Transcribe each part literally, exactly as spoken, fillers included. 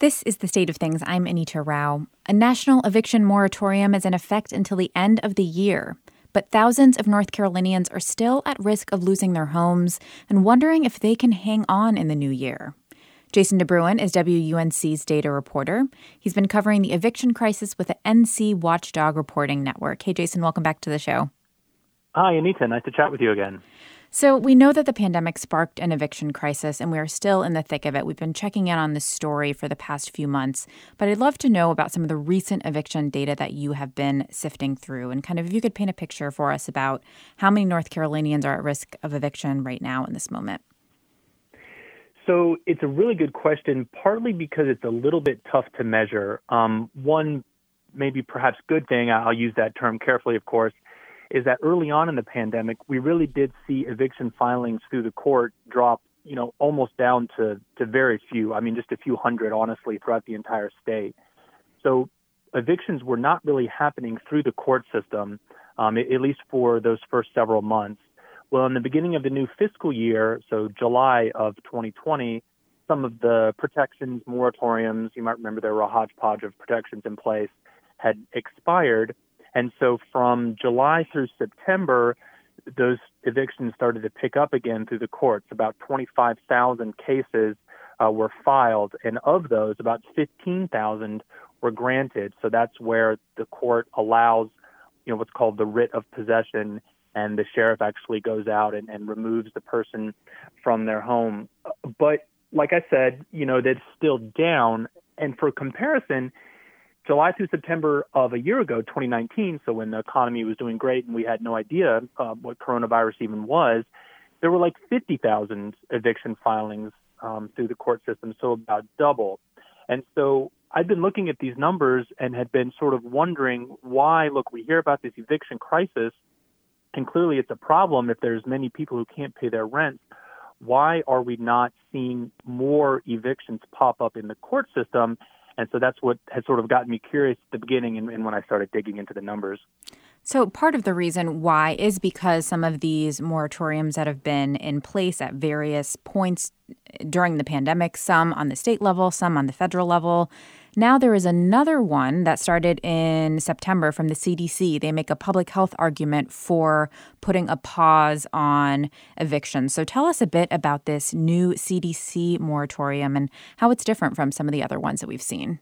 This is The State of Things. I'm Anita Rao. A national eviction moratorium is in effect until the end of the year. But thousands of North Carolinians are still at risk of losing their homes and wondering if they can hang on in the new year. Jason DeBruin is W U N C's data reporter. He's been covering the eviction crisis with the N C Watchdog Reporting Network. Hey, Jason, welcome back to the show. Hi, Anita. Nice to chat with you again. So we know that the pandemic sparked an eviction crisis, and we are still in the thick of it. We've been checking in on this story for the past few months, but I'd love to know about some of the recent eviction data that you have been sifting through, and kind of if you could paint a picture for us about how many North Carolinians are at risk of eviction right now in this moment. So it's a really good question, partly because it's a little bit tough to measure. Um, one maybe perhaps good thing, I'll use that term carefully, of course, is that early on in the pandemic, we really did see eviction filings through the court drop, you know, almost down to, to very few. I mean, just a few hundred, honestly, throughout the entire state. So evictions were not really happening through the court system, um, at least for those first several months. Well, in the beginning of the new fiscal year, so July of twenty twenty, some of the protections, moratoriums, you might remember there were a hodgepodge of protections in place, had expired. And so from July through September, those evictions started to pick up again through the courts. About twenty-five thousand cases uh, were filed, and of those, about fifteen thousand were granted. So that's where the court allows, you know, what's called the writ of possession, and the sheriff actually goes out and, and removes the person from their home. But like I said, you know, that's still down. And for comparison, July through September of a year ago, twenty nineteen, so when the economy was doing great and we had no idea uh, what coronavirus even was, there were like fifty thousand eviction filings um, through the court system, so about double. And so I've been looking at these numbers and had been sort of wondering why, look, we hear about this eviction crisis, and clearly it's a problem if there's many people who can't pay their rent. Why are we not seeing more evictions pop up in the court system? And so that's what has sort of gotten me curious at the beginning and, and when I started digging into the numbers. So part of the reason why is because some of these moratoriums that have been in place at various points during the pandemic, some on the state level, some on the federal level. Now there is another one that started in September from the C D C. They make a public health argument for putting a pause on evictions. So tell us a bit about this new C D C moratorium and how it's different from some of the other ones that we've seen.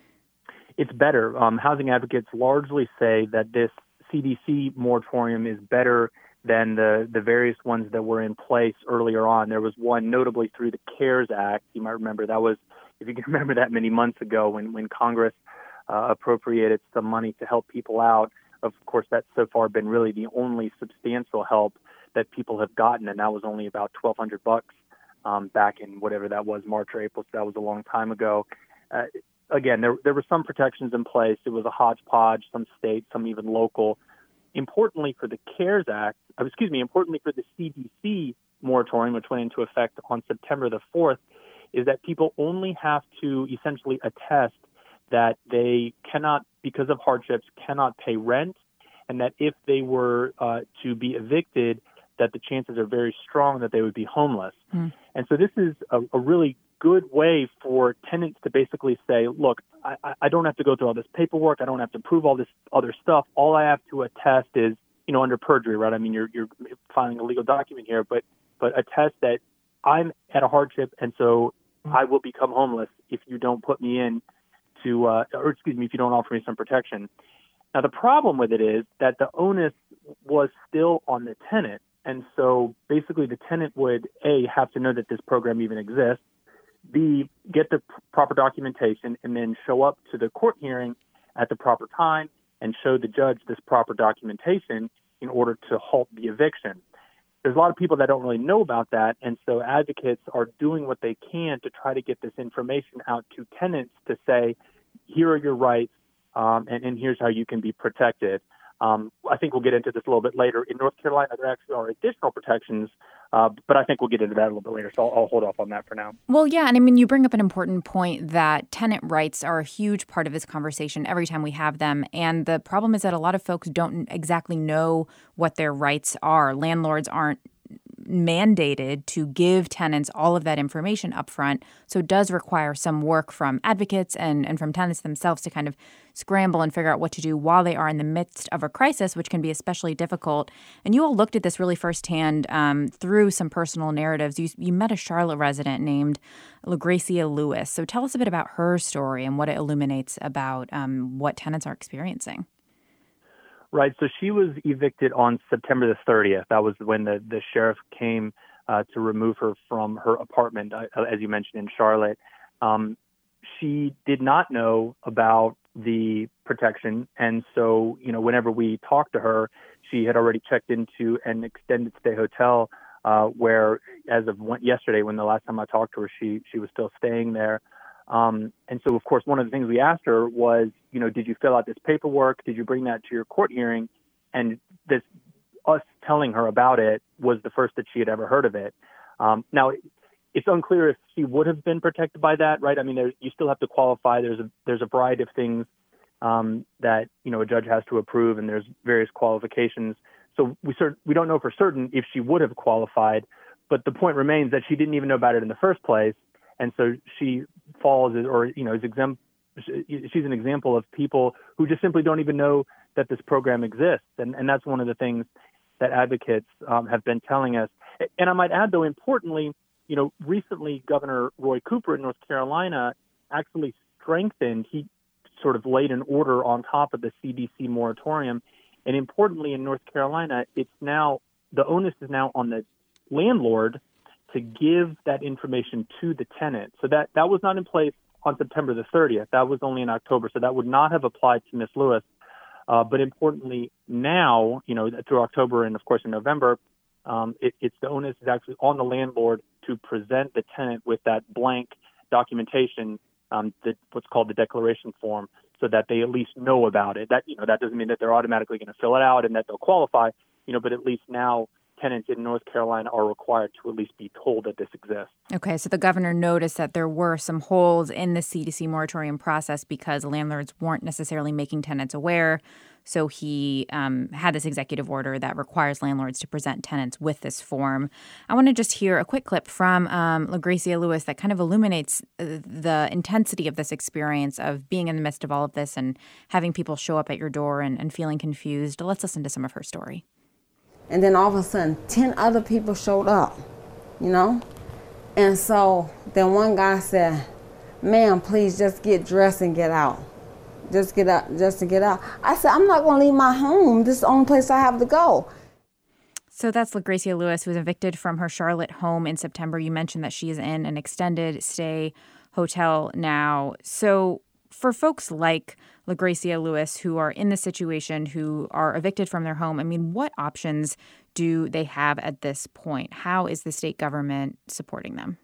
It's better. Um, housing advocates largely say that this C D C moratorium is better than the, the various ones that were in place earlier on. There was one notably through the CARES Act. You might remember that was, if you can remember that many months ago when, when Congress uh, appropriated some money to help people out. Of course, that's so far been really the only substantial help that people have gotten, and that was only about twelve hundred bucks um, back in whatever that was, March or April, so that was a long time ago. Uh, again, there, there were some protections in place. It was a hodgepodge, some state, some even local. Importantly for the CARES Act, uh, excuse me, importantly for the C D C moratorium, which went into effect on September the fourth, is that people only have to essentially attest that they cannot, because of hardships, cannot pay rent, and that if they were uh, to be evicted, that the chances are very strong that they would be homeless. Mm. And so this is a, a really good way for tenants to basically say, look, I, I don't have to go through all this paperwork. I don't have to prove all this other stuff. All I have to attest is, you know, under perjury, right? I mean, you're, you're filing a legal document here, but, but attest that I'm at a hardship, and so I will become homeless if you don't put me in to, uh, or excuse me, if you don't offer me some protection. Now, the problem with it is that the onus was still on the tenant. And so basically the tenant would, A, have to know that this program even exists, B, get the p- proper documentation, and then show up to the court hearing at the proper time and show the judge this proper documentation in order to halt the eviction. There's a lot of people that don't really know about that, and so advocates are doing what they can to try to get this information out to tenants to say, here are your rights, um, and, and here's how you can be protected. Um, I think we'll get into this a little bit later. In North Carolina, there actually are additional protections, uh, but I think we'll get into that a little bit later, so I'll, I'll hold off on that for now. Well, yeah, and I mean, you bring up an important point that tenant rights are a huge part of this conversation every time we have them, and the problem is that a lot of folks don't exactly know what their rights are. Landlords aren't mandated to give tenants all of that information up front. So it does require some work from advocates and, and from tenants themselves to kind of scramble and figure out what to do while they are in the midst of a crisis, which can be especially difficult. And you all looked at this really firsthand um, through some personal narratives. You, you met a Charlotte resident named LaGracia Lewis. So tell us a bit about her story and what it illuminates about um, what tenants are experiencing. Right. So she was evicted on September the thirtieth. That was when the, the sheriff came uh, to remove her from her apartment, uh, as you mentioned, in Charlotte. Um, she did not know about the protection. And so, you know, whenever we talked to her, she had already checked into an extended stay hotel uh, where, as of one, yesterday, when the last time I talked to her, she she was still staying there. Um, and so, of course, one of the things we asked her was, you know, did you fill out this paperwork? Did you bring that to your court hearing? And this, us telling her about it was the first that she had ever heard of it. Um, now, it's unclear if she would have been protected by that, right? I mean, there, you still have to qualify. There's a there's a variety of things um, that, you know, a judge has to approve, and there's various qualifications. So we cert- we don't know for certain if she would have qualified, but the point remains that she didn't even know about it in the first place. And so she falls, or, you know, is exempt. She's an example of people who just simply don't even know that this program exists. And, and that's one of the things that advocates um, have been telling us. And I might add, though, importantly, you know, recently Governor Roy Cooper in North Carolina actually strengthened, he sort of laid an order on top of the C D C moratorium. And importantly, in North Carolina, it's now, the onus is now on the landlord to give that information to the tenant. So that, that was not in place on September the thirtieth. That was only in October. So that would not have applied to Miz Lewis. Uh, but importantly, now, you know, through October and, of course, in November, um, it, it's the onus is actually on the landlord to present the tenant with that blank documentation, um, that what's called the declaration form, so that they at least know about it. That, you know, that doesn't mean that they're automatically going to fill it out and that they'll qualify, you know, but at least now tenants in North Carolina are required to at least be told that this exists. Okay, so the governor noticed that there were some holes in the C D C moratorium process because landlords weren't necessarily making tenants aware. So he um, had this executive order that requires landlords to present tenants with this form. I want to just hear a quick clip from um, LaGracia Lewis that kind of illuminates the intensity of this experience of being in the midst of all of this and having people show up at your door and, and feeling confused. Let's listen to some of her story. And then all of a sudden, ten other people showed up, you know? And so then one guy said, ma'am, please just get dressed and get out. Just get out, just to get out. I said, I'm not going to leave my home. This is the only place I have to go. So that's LaGracia Lewis, who was evicted from her Charlotte home in September. You mentioned that she is in an extended stay hotel now. So for folks like LaGracia Lewis who are in this situation, who are evicted from their home, I mean, what options do they have at this point? How is the state government supporting them?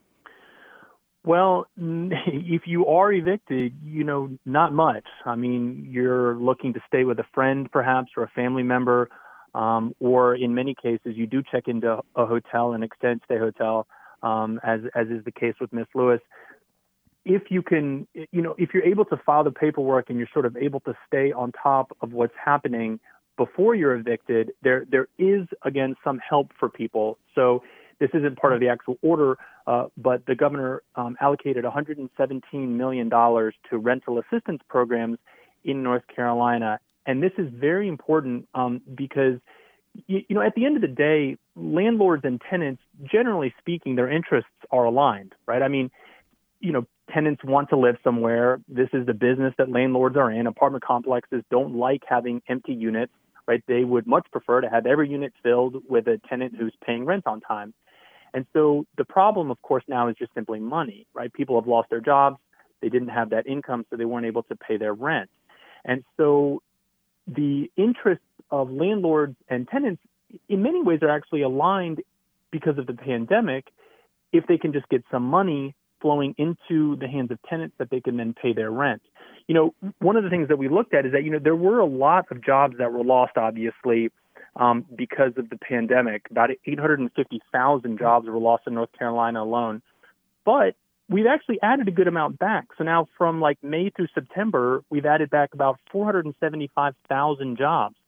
Well, if you are evicted, you know, not much. I mean, you're looking to stay with a friend, perhaps, or a family member, um, or in many cases, you do check into a hotel, an extended stay hotel, um, as as is the case with Miz Lewis. If you can, you know, if you're able to file the paperwork and you're sort of able to stay on top of what's happening before you're evicted, there there is, again, some help for people. So this isn't part of the actual order, uh, but the governor um, allocated one hundred seventeen million dollars to rental assistance programs in North Carolina. And this is very important um, because, you, you know, at the end of the day, landlords and tenants, generally speaking, their interests are aligned, right? I mean, you know, tenants want to live somewhere. This is the business that landlords are in. Apartment complexes don't like having empty units, right? They would much prefer to have every unit filled with a tenant who's paying rent on time. And so the problem, of course, now is just simply money, right? People have lost their jobs. They didn't have that income, so they weren't able to pay their rent. And so the interests of landlords and tenants in many ways are actually aligned because of the pandemic if they can just get some money flowing into the hands of tenants that they can then pay their rent. You know, one of the things that we looked at is that, you know, there were a lot of jobs that were lost, obviously, um, because of the pandemic. About eight hundred fifty thousand jobs were lost in North Carolina alone. But we've actually added a good amount back. So now from like May through September, we've added back about four hundred seventy-five thousand jobs.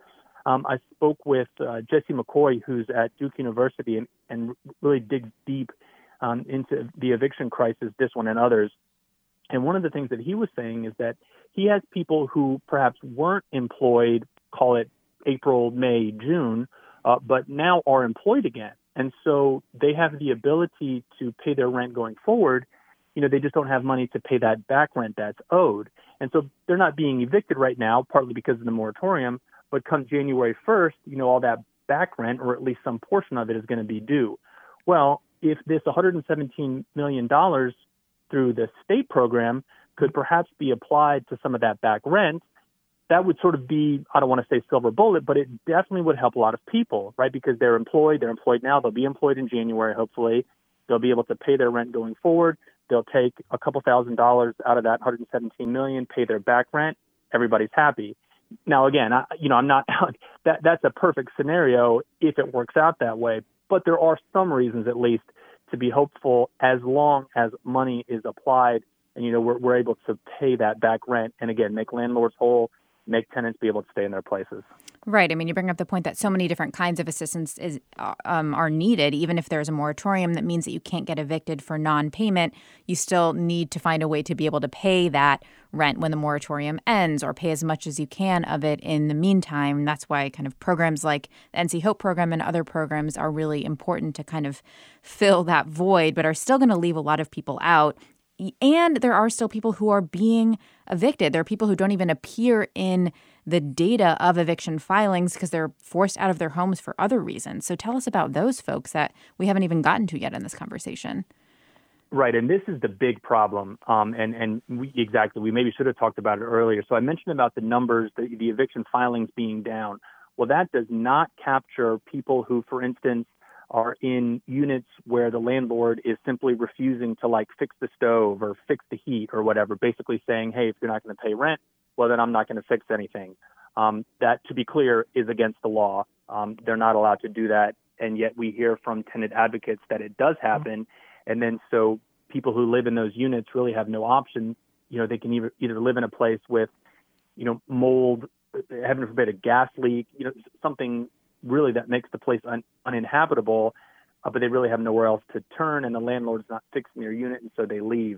Um, I spoke with uh, Jesse McCoy, who's at Duke University, and, and really digs deep um, into the eviction crisis, this one and others. And one of the things that he was saying is that he has people who perhaps weren't employed, call it April, May, June, uh, but now are employed again. And so they have the ability to pay their rent going forward. You know, they just don't have money to pay that back rent that's owed. And so they're not being evicted right now, partly because of the moratorium, but come January first, you know, all that back rent, or at least some portion of it, is going to be due. Well, if this one hundred seventeen million dollars through the state program could perhaps be applied to some of that back rent, that would sort of be, I don't want to say silver bullet, but it definitely would help a lot of people, right? Because they're employed, they're employed now, they'll be employed in January, hopefully. They'll be able to pay their rent going forward. They'll take a couple thousand dollars out of that one hundred seventeen million dollars, pay their back rent. Everybody's happy. Now, again, I, you know, I'm not, that that's a perfect scenario if it works out that way, but there are some reasons at least to be hopeful as long as money is applied and, you know, we're, we're able to pay that back rent and, again, make landlords whole, make tenants be able to stay in their places. Right. I mean, you bring up the point that so many different kinds of assistance is um, are needed. Even if there's a moratorium, that means that you can't get evicted for non-payment. You still need to find a way to be able to pay that rent when the moratorium ends, or pay as much as you can of it in the meantime. And that's why kind of programs like the N C HOPE program and other programs are really important to kind of fill that void, but are still going to leave a lot of people out. And there are still people who are being evicted. There are people who don't even appear in the data of eviction filings because they're forced out of their homes for other reasons. So tell us about those folks that we haven't even gotten to yet in this conversation. Right, and this is the big problem. Um, and and we, exactly, we maybe should have talked about it earlier. So I mentioned about the numbers, the, the eviction filings being down. Well, that does not capture people who, for instance, are in units where the landlord is simply refusing to, like, fix the stove or fix the heat or whatever, basically saying, hey, if you're not going to pay rent, well, then I'm not going to fix anything. Um, that, to be clear, is against the law. Um, they're not allowed to do that. And yet we hear from tenant advocates that it does happen. Mm-hmm. And then so people who live in those units really have no option. You know, they can either, either live in a place with, you know, mold, heaven forbid, a gas leak, you know, something really that makes the place un- uninhabitable, uh, but they really have nowhere else to turn, and the landlord's not fixing their unit, and so they leave.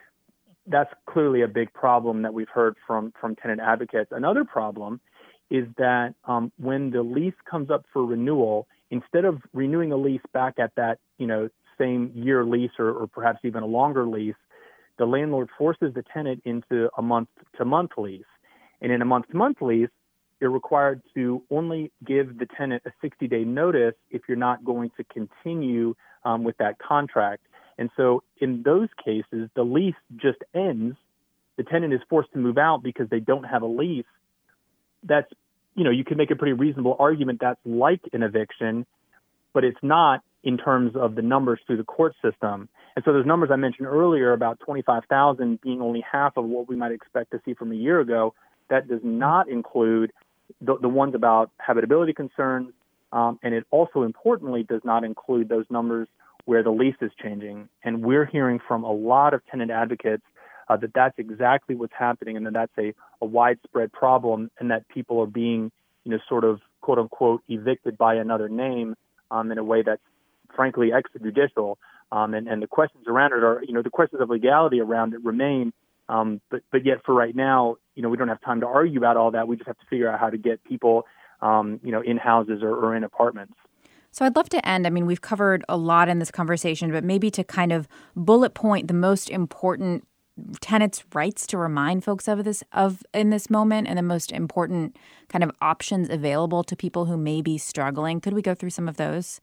That's clearly a big problem that we've heard from, from tenant advocates. Another problem is that um, when the lease comes up for renewal, instead of renewing a lease back at that, you know, same year lease or, or perhaps even a longer lease, the landlord forces the tenant into a month-to-month lease. And in a month-to-month lease, you're required to only give the tenant a sixty-day notice if you're not going to continue um, with that contract. And so in those cases, the lease just ends. The tenant is forced to move out because they don't have a lease. That's, you know, you can make a pretty reasonable argument that's like an eviction, but it's not in terms of the numbers through the court system. And so those numbers I mentioned earlier about twenty-five thousand being only half of what we might expect to see from a year ago, that does not include the, the ones about habitability concerns, um, and it also importantly does not include those numbers where the lease is changing. And we're hearing from a lot of tenant advocates uh, that that's exactly what's happening, and that that's a, a widespread problem, and that people are being, you know, sort of quote unquote evicted by another name um, in a way that's frankly extrajudicial. Um, and, and the questions around it are, you know, the questions of legality around it remain. Um, but, but yet for right now, you know, we don't have time to argue about all that. We just have to figure out how to get people, um, you know, in houses or, or in apartments. So I'd love to end. I mean, we've covered a lot in this conversation, but maybe to kind of bullet point the most important tenants' rights to remind folks of this of in this moment, and the most important kind of options available to people who may be struggling. Could we go through some of those?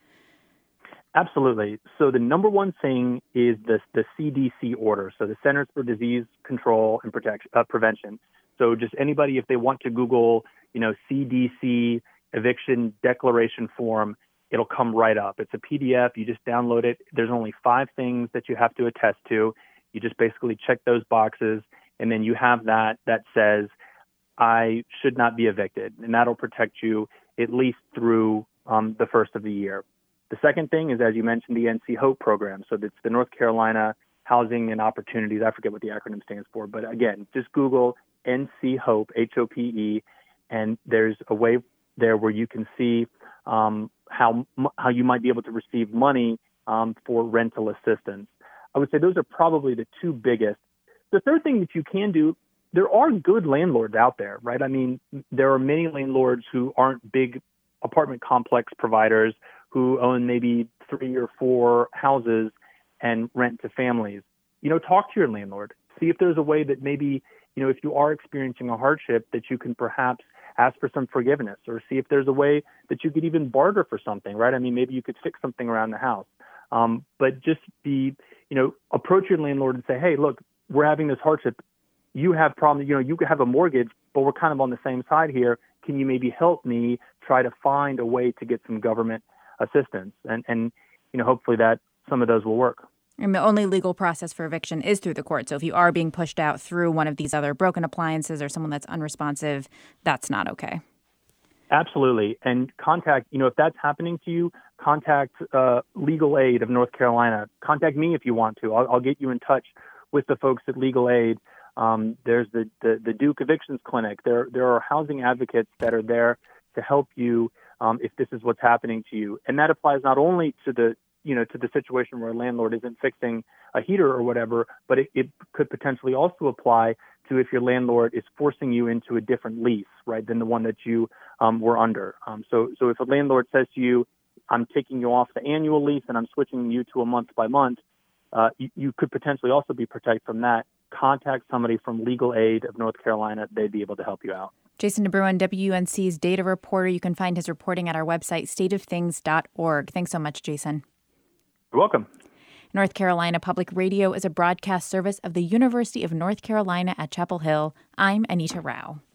Absolutely. So the number one thing is the, the C D C order, so the Centers for Disease Control and Protection, uh, Prevention. So just anybody, if they want to Google, you know, C D C eviction declaration form, it'll come right up. It's a P D F. You just download it. There's only five things that you have to attest to. You just basically check those boxes, and then you have that that says, I should not be evicted, and that'll protect you at least through um, the first of the year. The second thing is, as you mentioned, the N C HOPE program. So it's the North Carolina Housing and Opportunities. I forget what the acronym stands for, but again, just Google N C HOPE, H O P E, and there's a way there where you can see um, how how you might be able to receive money um, for rental assistance. I would say those are probably the two biggest. The third thing that you can do, there are good landlords out there, right? I mean, there are many landlords who aren't big apartment complex providers who own maybe three or four houses and rent to families. You know, talk to your landlord. See if there's a way that maybe, you know, if you are experiencing a hardship, that you can perhaps ask for some forgiveness, or see if there's a way that you could even barter for something, right? I mean, maybe you could fix something around the house. Um, but just be, you know, approach your landlord and say, hey, look, we're having this hardship. You have problems, you know, you could have a mortgage, but we're kind of on the same side here. Can you maybe help me try to find a way to get some government assistance? And, and you know, hopefully that some of those will work. And the only legal process for eviction is through the court. So if you are being pushed out through one of these other broken appliances or someone that's unresponsive, that's not okay. Absolutely. And contact, you know, if that's happening to you, contact uh, Legal Aid of North Carolina. Contact me if you want to. I'll, I'll get you in touch with the folks at Legal Aid. Um, there's the, the, the Duke Evictions Clinic. There, there are housing advocates that are there to help you um, if this is what's happening to you. And that applies not only to the, you know, to the situation where a landlord isn't fixing a heater or whatever, but it, it could potentially also apply to if your landlord is forcing you into a different lease, right, than the one that you um, were under. Um, so, so if a landlord says to you, I'm taking you off the annual lease and I'm switching you to a month by month, uh, you, you could potentially also be protected from that. Contact somebody from Legal Aid of North Carolina. They'd be able to help you out. Jason DeBruin, W U N C's data reporter. You can find his reporting at our website, state of things dot org. Thanks so much, Jason. You're welcome. North Carolina Public Radio is a broadcast service of the University of North Carolina at Chapel Hill. I'm Anita Rao.